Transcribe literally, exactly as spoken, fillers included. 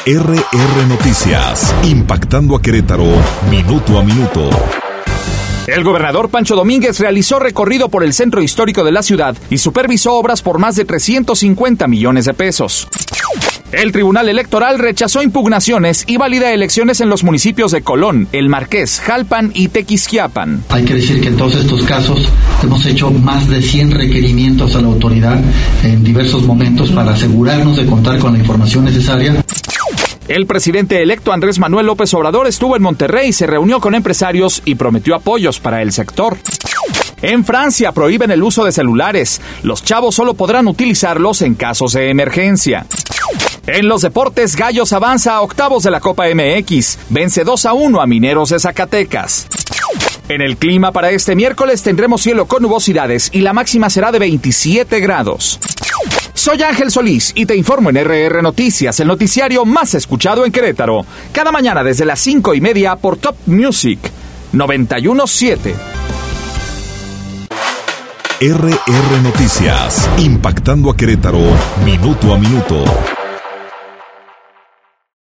R R Noticias, impactando a Querétaro, minuto a minuto. El gobernador Pancho Domínguez realizó recorrido por el centro histórico de la ciudad y supervisó obras por más de trescientos cincuenta millones de pesos. El Tribunal Electoral rechazó impugnaciones y valida elecciones en los municipios de Colón, El Marqués, Jalpan y Tequisquiapan. Hay que decir que en todos estos casos hemos hecho más de cien requerimientos a la autoridad en diversos momentos para asegurarnos de contar con la información necesaria. El presidente electo Andrés Manuel López Obrador estuvo en Monterrey, se reunió con empresarios y prometió apoyos para el sector. En Francia prohíben el uso de celulares. Los chavos solo podrán utilizarlos en casos de emergencia. En los deportes, Gallos avanza a octavos de la Copa M X. Vence dos a uno a Mineros de Zacatecas. En el clima para este miércoles tendremos cielo con nubosidades y la máxima será de veintisiete grados. Soy Ángel Solís y te informo en R R Noticias, el noticiario más escuchado en Querétaro. Cada mañana desde las cinco y media por Top Music noventa y uno punto siete. R R Noticias, impactando a Querétaro, minuto a minuto.